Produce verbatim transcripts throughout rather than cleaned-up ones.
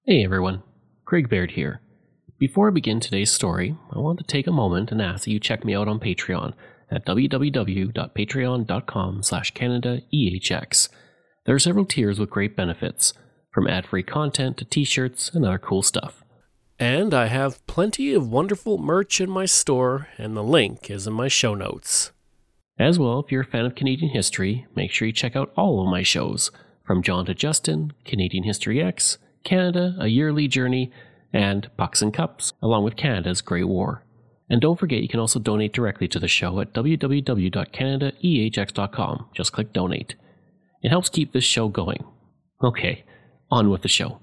Hey everyone, Craig Baird here. Before I begin today's story, I want to take a moment and ask that you check me out on Patreon at www.patreon.com slash CanadaEHX. There are several tiers with great benefits, from ad-free content to t-shirts and other cool stuff. And I have plenty of wonderful merch in my store, and the link is in my show notes. As well, if you're a fan of Canadian history, make sure you check out all of my shows, from John to Justin, Canadian History X, Canada, A Yearly Journey, and Pucks and Cups, along with Canada's Great War. And don't forget you can also donate directly to the show at w w w dot canada e h x dot com. Just click donate. It helps keep this show going. Okay, on with the show.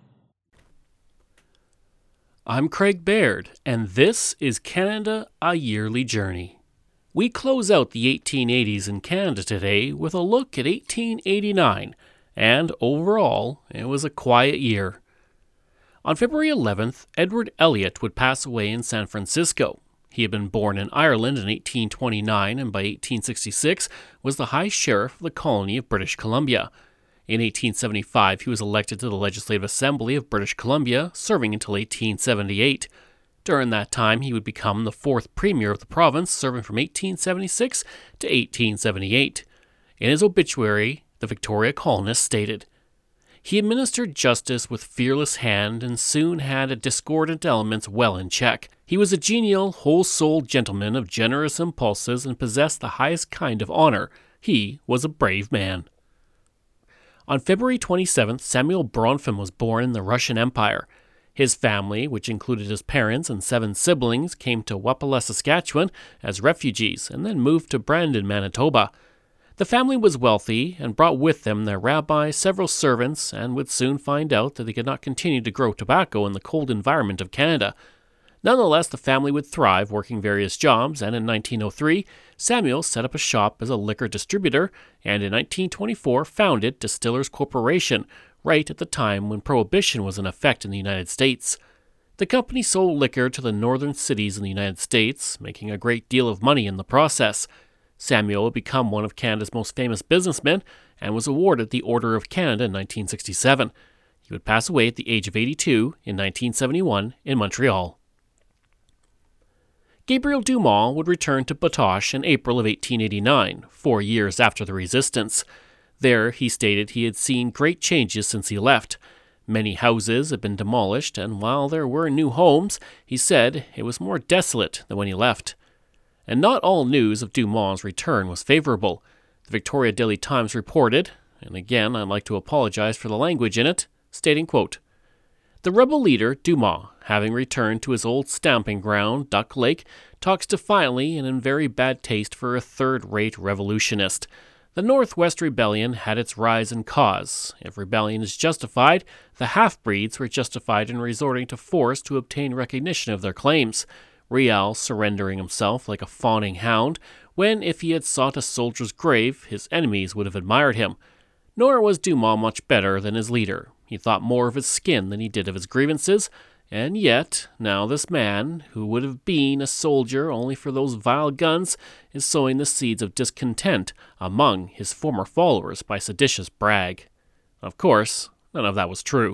I'm Craig Baird, and this is Canada, A Yearly Journey. We close out the eighteen eighties in Canada today with a look at eighteen eighty-nine, and overall, it was a quiet year. On February eleventh, Edward Elliot would pass away in San Francisco. He had been born in Ireland in eighteen twenty-nine and by eighteen sixty-six was the High Sheriff of the colony of British Columbia. In eighteen seventy-five, he was elected to the Legislative Assembly of British Columbia, serving until eighteen seventy-eight. During that time, he would become the fourth premier of the province, serving from eighteen seventy-six to eighteen seventy-eight. In his obituary, the Victoria colonist stated, "He administered justice with fearless hand and soon had a discordant elements well in check. He was a genial, whole-souled gentleman of generous impulses and possessed the highest kind of honor. He was a brave man." On February twenty-seventh, Samuel Bronfman was born in the Russian Empire. His family, which included his parents and seven siblings, came to Wapala, Saskatchewan as refugees and then moved to Brandon, Manitoba. The family was wealthy and brought with them their rabbi, several servants, and would soon find out that they could not continue to grow tobacco in the cold environment of Canada. Nonetheless, the family would thrive working various jobs, and in nineteen oh three, Samuel set up a shop as a liquor distributor, and in nineteen twenty-four founded Distillers Corporation, right at the time when Prohibition was in effect in the United States. The company sold liquor to the northern cities in the United States, making a great deal of money in the process. Samuel would become one of Canada's most famous businessmen and was awarded the Order of Canada in nineteen sixty-seven. He would pass away at the age of eighty-two in nineteen seventy-one in Montreal. Gabriel Dumas would return to Batoche in April of eighteen eighty-nine, four years after the Resistance. There, he stated he had seen great changes since he left. Many houses had been demolished, and while there were new homes, he said it was more desolate than when he left. And not all news of Dumas' return was favorable. The Victoria Daily Times reported, and again I'd like to apologize for the language in it, stating, quote, "The rebel leader, Dumas, having returned to his old stamping ground, Duck Lake, talks defiantly and in very bad taste for a third-rate revolutionist. The Northwest Rebellion had its rise and cause. If rebellion is justified, the half-breeds were justified in resorting to force to obtain recognition of their claims. Riel surrendering himself like a fawning hound, when if he had sought a soldier's grave, his enemies would have admired him. Nor was Dumas much better than his leader. He thought more of his skin than he did of his grievances, and yet, now this man, who would have been a soldier only for those vile guns, is sowing the seeds of discontent among his former followers by seditious brag." Of course, none of that was true.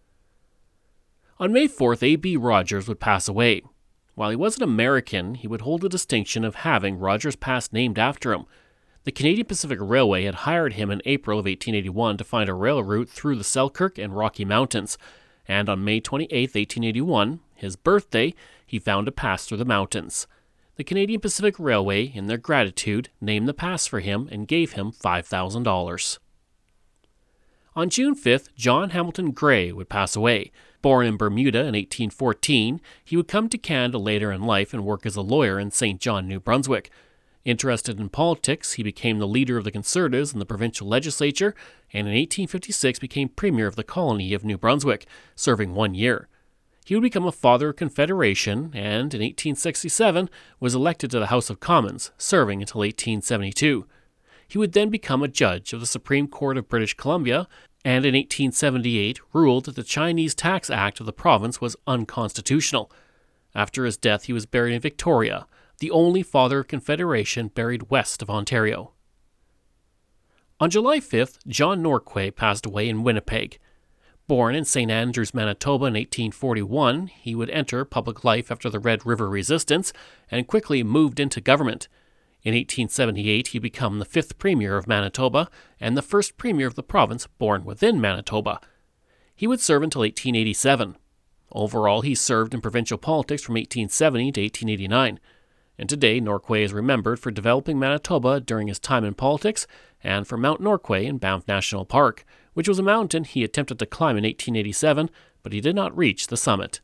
On May fourth, A B Rogers would pass away. While he was an American, he would hold the distinction of having Rogers Pass named after him. The Canadian Pacific Railway had hired him in April of eighteen eighty-one to find a rail route through the Selkirk and Rocky Mountains, and on May twenty-eighth, eighteen eighty-one, his birthday, he found a pass through the mountains. The Canadian Pacific Railway, in their gratitude, named the pass for him and gave him five thousand dollars. On June fifth, John Hamilton Gray would pass away. Born in Bermuda in eighteen fourteen, he would come to Canada later in life and work as a lawyer in Saint John, New Brunswick. Interested in politics, he became the leader of the Conservatives in the provincial legislature, and in eighteen fifty-six became premier of the colony of New Brunswick, serving one year. He would become a Father of Confederation, and in eighteen sixty-seven was elected to the House of Commons, serving until eighteen seventy-two. He would then become a judge of the Supreme Court of British Columbia, and in eighteen seventy-eight ruled that the Chinese Tax Act of the province was unconstitutional. After his death, he was buried in Victoria, the only Father of Confederation buried west of Ontario. On July fifth, John Norquay passed away in Winnipeg. Born in Saint Andrews, Manitoba in eighteen forty-one, he would enter public life after the Red River Resistance and quickly moved into government. In eighteen seventy-eight, he became the fifth Premier of Manitoba and the first Premier of the province born within Manitoba. He would serve until eighteen eighty-seven. Overall, he served in provincial politics from eighteen seventy to eighteen eighty-nine. And today, Norquay is remembered for developing Manitoba during his time in politics and for Mount Norquay in Banff National Park, which was a mountain he attempted to climb in eighteen eighty-seven, but he did not reach the summit.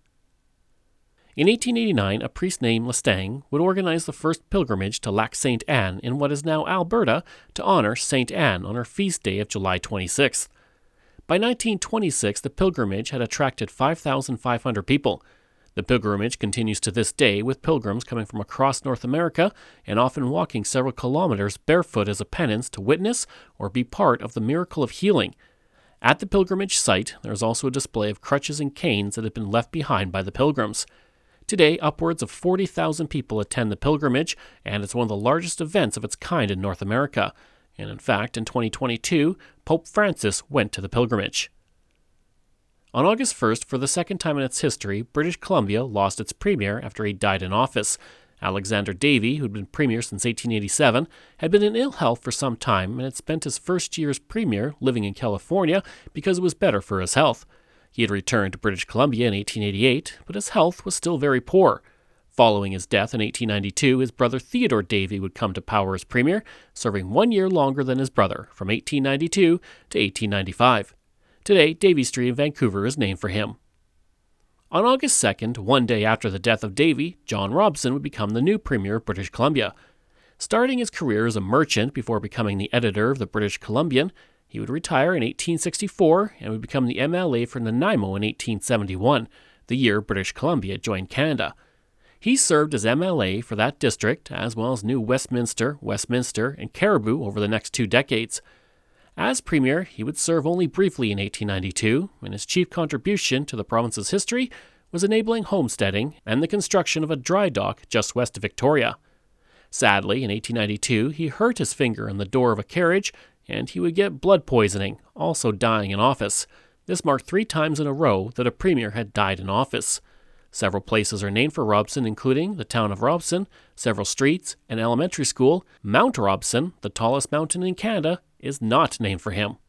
In eighteen eighty-nine, a priest named Lestang would organize the first pilgrimage to Lac Sainte Anne in what is now Alberta to honor Saint Anne on her feast day of July twenty-sixth. By nineteen twenty-six, the pilgrimage had attracted five thousand five hundred people. The pilgrimage continues to this day, with pilgrims coming from across North America and often walking several kilometers barefoot as a penance to witness or be part of the miracle of healing. At the pilgrimage site, there is also a display of crutches and canes that had been left behind by the pilgrims. Today, upwards of forty thousand people attend the pilgrimage, and it's one of the largest events of its kind in North America. And in fact, in twenty twenty-two, Pope Francis went to the pilgrimage. On August first, for the second time in its history, British Columbia lost its premier after he died in office. Alexander Davey, who had been premier since eighteen eighty-seven, had been in ill health for some time and had spent his first year as premier living in California because it was better for his health. He had returned to British Columbia in eighteen eighty-eight, but his health was still very poor. Following his death in eighteen ninety-two, his brother Theodore Davey would come to power as premier, serving one year longer than his brother, from eighteen ninety-two to eighteen ninety-five. Today, Davey Street in Vancouver is named for him. On August second, one day after the death of Davey, John Robson would become the new Premier of British Columbia. Starting his career as a merchant before becoming the editor of the British Columbian, he would retire in eighteen sixty-four and would become the M L A for Nanaimo in eighteen seventy-one, the year British Columbia joined Canada. He served as M L A for that district, as well as New Westminster, Westminster, and Caribou over the next two decades. As Premier, he would serve only briefly in eighteen ninety-two, and his chief contribution to the province's history was enabling homesteading and the construction of a dry dock just west of Victoria. Sadly, in eighteen ninety-two, he hurt his finger on the door of a carriage, and he would get blood poisoning, also dying in office. This marked three times in a row that a Premier had died in office. Several places are named for Robson, including the town of Robson, several streets, an elementary school. Mount Robson, the tallest mountain in Canada, is not named for him.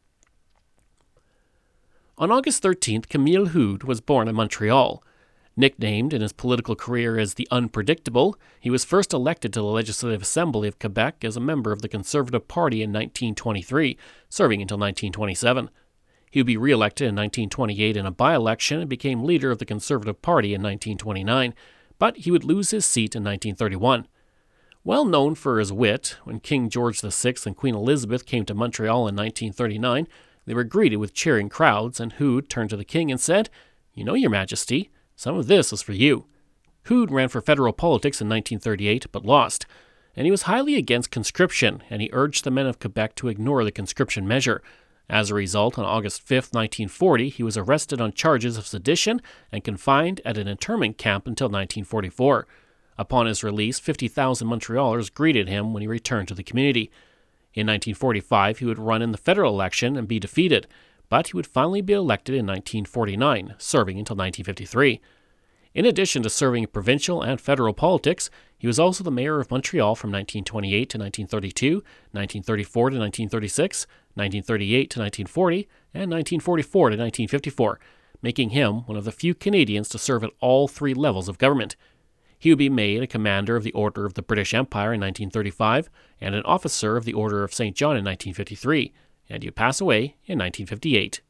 On August thirteenth, Camille Houde was born in Montreal. Nicknamed in his political career as the Unpredictable, he was first elected to the Legislative Assembly of Quebec as a member of the Conservative Party in nineteen twenty-three, serving until nineteen twenty-seven. He would be re-elected in nineteen twenty-eight in a by-election and became leader of the Conservative Party in nineteen twenty-nine, but he would lose his seat in nineteen thirty-one. Well known for his wit, when King George the Sixth and Queen Elizabeth came to Montreal in nineteen thirty-nine, they were greeted with cheering crowds, and Houde turned to the king and said, "You know, Your Majesty, some of this is for you." Houde ran for federal politics in nineteen thirty-eight, but lost, and he was highly against conscription, and he urged the men of Quebec to ignore the conscription measure. As a result, on August fifth, nineteen forty, he was arrested on charges of sedition and confined at an internment camp until nineteen forty-four. Upon his release, fifty thousand Montrealers greeted him when he returned to the community. In nineteen forty-five, he would run in the federal election and be defeated, but he would finally be elected in nineteen forty-nine, serving until nineteen fifty-three. In addition to serving in provincial and federal politics, he was also the mayor of Montreal from nineteen twenty-eight to nineteen thirty-two, nineteen thirty-four to nineteen thirty-six, nineteen thirty-eight to nineteen forty, and nineteen forty-four to nineteen fifty-four, making him one of the few Canadians to serve at all three levels of government. He would be made a commander of the Order of the British Empire in nineteen thirty-five and an officer of the Order of Saint John in nineteen fifty-three, and he would pass away in nineteen fifty-eight.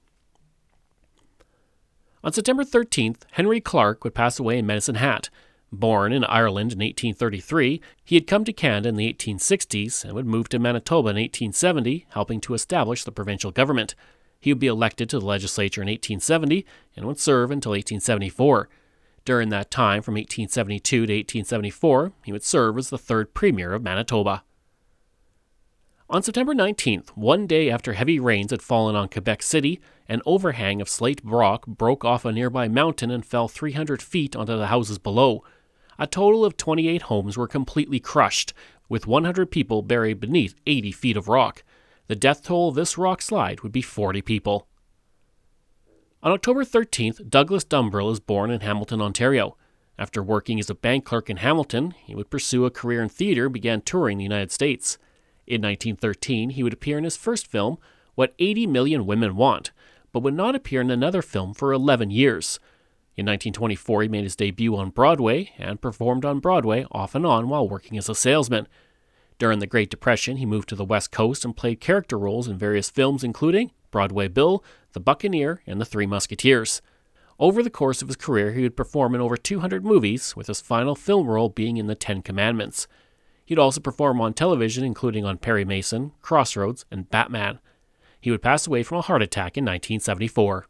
On September thirteenth, Henry Clark would pass away in Medicine Hat. Born in Ireland in eighteen thirty-three, he had come to Canada in the eighteen sixties and would move to Manitoba in eighteen seventy, helping to establish the provincial government. He would be elected to the legislature in eighteen seventy and would serve until eighteen seventy-four. During that time, from eighteen seventy-two to eighteen seventy-four, he would serve as the third Premier of Manitoba. On September nineteenth, one day after heavy rains had fallen on Quebec City, an overhang of slate rock broke off a nearby mountain and fell three hundred feet onto the houses below. A total of twenty-eight homes were completely crushed, with one hundred people buried beneath eighty feet of rock. The death toll of this rock slide would be forty people. On October thirteenth, Douglas Dumbrell is born in Hamilton, Ontario. After working as a bank clerk in Hamilton, he would pursue a career in theatre and began touring the United States. In nineteen thirteen, he would appear in his first film, What eighty Million Women Want, but would not appear in another film for eleven years. In nineteen twenty-four, he made his debut on Broadway and performed on Broadway off and on while working as a salesman. During the Great Depression, he moved to the West Coast and played character roles in various films including Broadway Bill, The Buccaneer, and The Three Musketeers. Over the course of his career, he would perform in over two hundred movies, with his final film role being in The Ten Commandments. He'd also perform on television, including on Perry Mason, Crossroads, and Batman. He would pass away from a heart attack in nineteen seventy-four.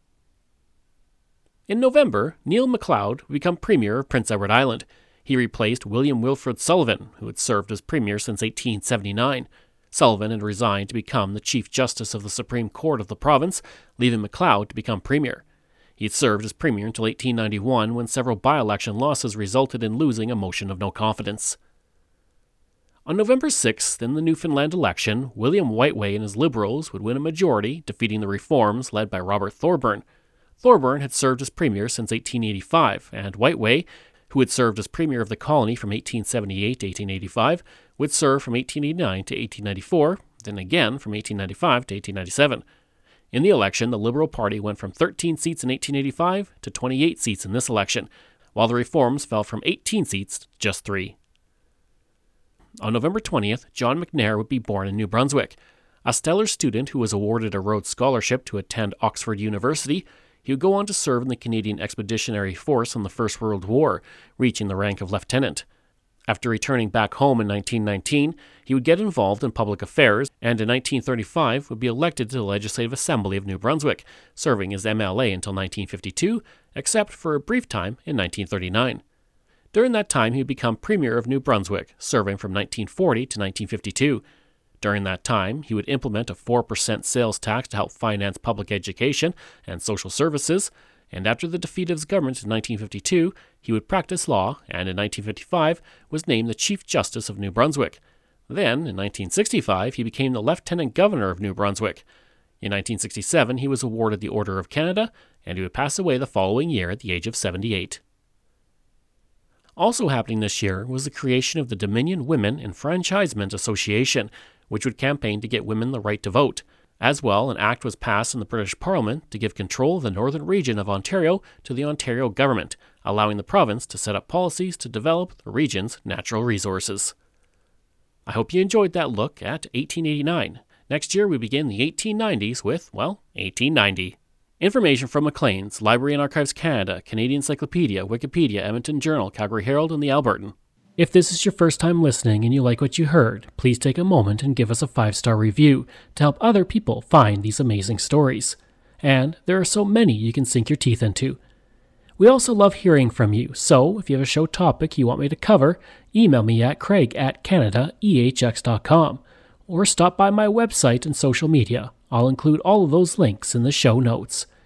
In November, Neil MacLeod would become Premier of Prince Edward Island. He replaced William Wilfrid Sullivan, who had served as Premier since eighteen seventy-nine. Sullivan had resigned to become the Chief Justice of the Supreme Court of the province, leaving MacLeod to become Premier. He had served as Premier until eighteen ninety-one, when several by-election losses resulted in losing a motion of no confidence. On November sixth, in the Newfoundland election, William Whiteway and his Liberals would win a majority, defeating the Reforms led by Robert Thorburn. Thorburn had served as Premier since eighteen eighty-five, and Whiteway, who had served as Premier of the colony from eighteen seventy-eight to eighteen eighty-five, would serve from eighteen eighty-nine to eighteen ninety-four, then again from eighteen ninety-five to eighteen ninety-seven. In the election, the Liberal Party went from thirteen seats in eighteen eighty-five to twenty-eight seats in this election, while the Reforms fell from eighteen seats to just three. On November twentieth, John McNair would be born in New Brunswick. A stellar student who was awarded a Rhodes Scholarship to attend Oxford University, he would go on to serve in the Canadian Expeditionary Force in the First World War, reaching the rank of lieutenant. After returning back home in nineteen nineteen, he would get involved in public affairs, and in nineteen thirty-five would be elected to the Legislative Assembly of New Brunswick, serving as M L A until nineteen fifty-two, except for a brief time in nineteen thirty-nine. During that time, he would become Premier of New Brunswick, serving from nineteen forty to nineteen fifty-two. During that time, he would implement a four percent sales tax to help finance public education and social services, and after the defeat of his government in nineteen fifty-two, he would practice law, and in nineteen fifty-five was named the Chief Justice of New Brunswick. Then, in nineteen sixty-five, he became the Lieutenant Governor of New Brunswick. In nineteen sixty-seven, he was awarded the Order of Canada, and he would pass away the following year at the age of seventy-eight. Also happening this year was the creation of the Dominion Women Enfranchisement Association, which would campaign to get women the right to vote. As well, an act was passed in the British Parliament to give control of the northern region of Ontario to the Ontario government, allowing the province to set up policies to develop the region's natural resources. I hope you enjoyed that look at eighteen eighty-nine. Next year we begin the eighteen nineties with, well, eighteen ninety. Information from Maclean's, Library and Archives Canada, Canadian Encyclopedia, Wikipedia, Edmonton Journal, Calgary Herald, and the Albertan. If this is your first time listening and you like what you heard, please take a moment and give us a five-star review to help other people find these amazing stories. And there are so many you can sink your teeth into. We also love hearing from you, so if you have a show topic you want me to cover, email me at craig at canada e h x dot com or stop by my website and social media. I'll include all of those links in the show notes.